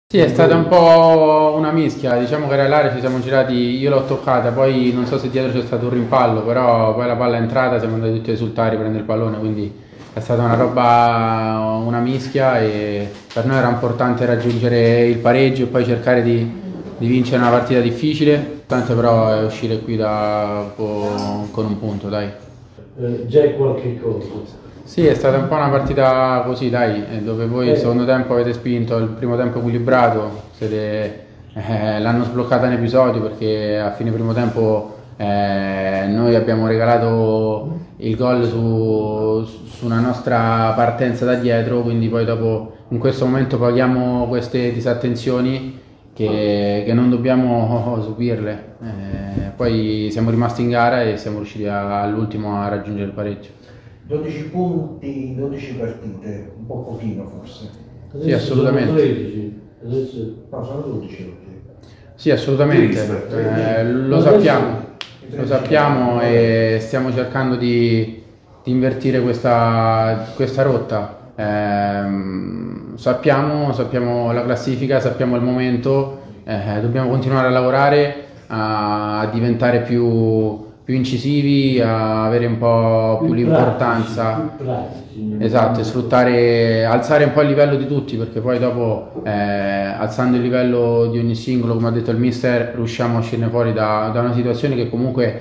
Sì, è stata un po' una mischia, diciamo che era l'area, ci siamo girati, io l'ho toccata, poi non so se dietro c'è stato un rimpallo, però poi la palla è entrata, siamo andati tutti a esultare, a prendere il pallone, quindi è stata una roba, una mischia e per noi era importante raggiungere il pareggio e poi cercare di vincere una partita difficile, tanto però è uscire qui con un punto, dai. Già è qualche cosa. Sì, è stata un po' una partita così, dai, dove voi il secondo tempo avete spinto, il primo tempo equilibrato, l'hanno sbloccata in episodio perché a fine primo tempo noi abbiamo regalato il gol su una nostra partenza da dietro, quindi poi dopo in questo momento paghiamo queste disattenzioni che non dobbiamo subirle. Poi siamo rimasti in gara e siamo riusciti all'ultimo a raggiungere il pareggio. 12 punti, 12 partite, un po' pochino forse. Sì, assolutamente. Sono 13. No, sono 12 oggi. Sì, assolutamente. Lo sappiamo e stiamo cercando di invertire questa rotta. Sappiamo la classifica, sappiamo il momento, dobbiamo continuare a lavorare, a diventare più incisivi, a avere un po' più l'importanza. Più pratici. Esatto, e alzare un po' il livello di tutti, perché poi dopo, alzando il livello di ogni singolo, come ha detto il mister, riusciamo a uscirne fuori da una situazione che comunque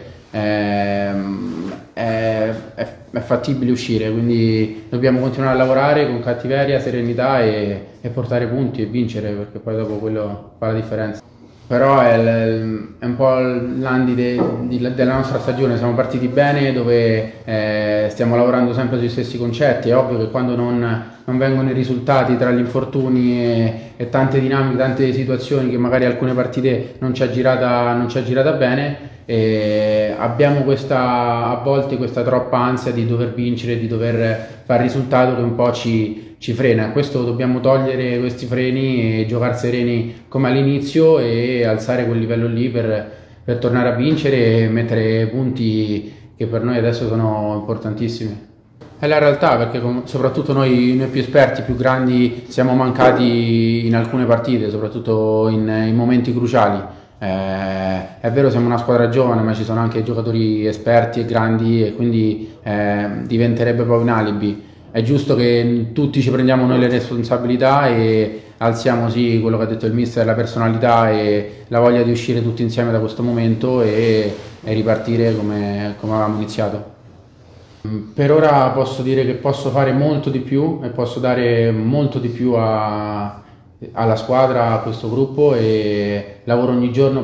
è fattibile uscire, quindi dobbiamo continuare a lavorare con cattiveria, serenità e portare punti e vincere, perché poi dopo quello fa la differenza. Però è un po' l'Andi della nostra stagione, siamo partiti bene dove stiamo lavorando sempre sui stessi concetti, è ovvio che quando non vengono i risultati tra gli infortuni e tante dinamiche, tante situazioni che magari alcune partite non ci ha girata bene, abbiamo a volte questa troppa ansia di dover vincere, di dover fare risultato che un po' ci frena. Questo dobbiamo togliere questi freni e giocare sereni come all'inizio e alzare quel livello lì per tornare a vincere e mettere punti che per noi adesso sono importantissimi. È la realtà perché soprattutto noi più esperti, più grandi, siamo mancati in alcune partite, soprattutto in momenti cruciali. È vero, siamo una squadra giovane, ma ci sono anche giocatori esperti e grandi e quindi diventerebbe poi un alibi. È giusto che tutti ci prendiamo noi le responsabilità e alziamo sì quello che ha detto il mister, la personalità e la voglia di uscire tutti insieme da questo momento e ripartire come avevamo iniziato. Per ora posso dire che posso fare molto di più e posso dare molto di più alla squadra, a questo gruppo e lavoro ogni giorno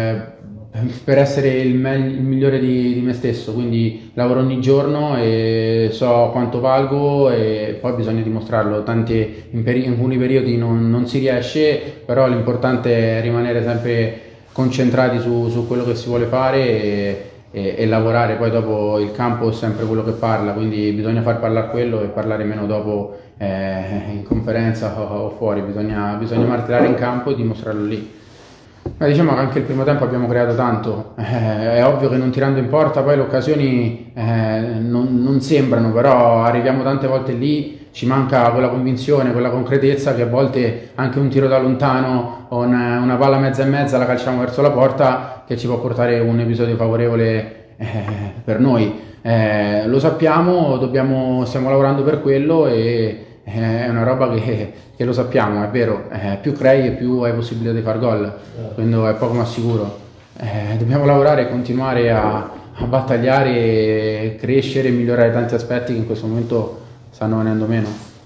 per essere il migliore di me stesso, quindi lavoro ogni giorno e so quanto valgo e poi bisogna dimostrarlo. In alcuni periodi non si riesce, però l'importante è rimanere sempre concentrati su quello che si vuole fare e lavorare. Poi dopo il campo è sempre quello che parla, quindi bisogna far parlare quello e parlare meno dopo in conferenza o fuori, bisogna martellare in campo e dimostrarlo lì. Ma diciamo che anche il primo tempo abbiamo creato tanto, è ovvio che non tirando in porta poi le occasioni non sembrano, però arriviamo tante volte lì, ci manca quella convinzione, quella concretezza che a volte anche un tiro da lontano o una palla mezza e mezza la calciamo verso la porta che ci può portare un episodio favorevole per noi. Lo sappiamo, stiamo lavorando per quello e è una roba che lo sappiamo, è vero, più crei e più hai possibilità di far gol, quindi è poco ma sicuro. Dobbiamo lavorare e continuare a battagliare, crescere e migliorare tanti aspetti che in questo momento stanno venendo meno.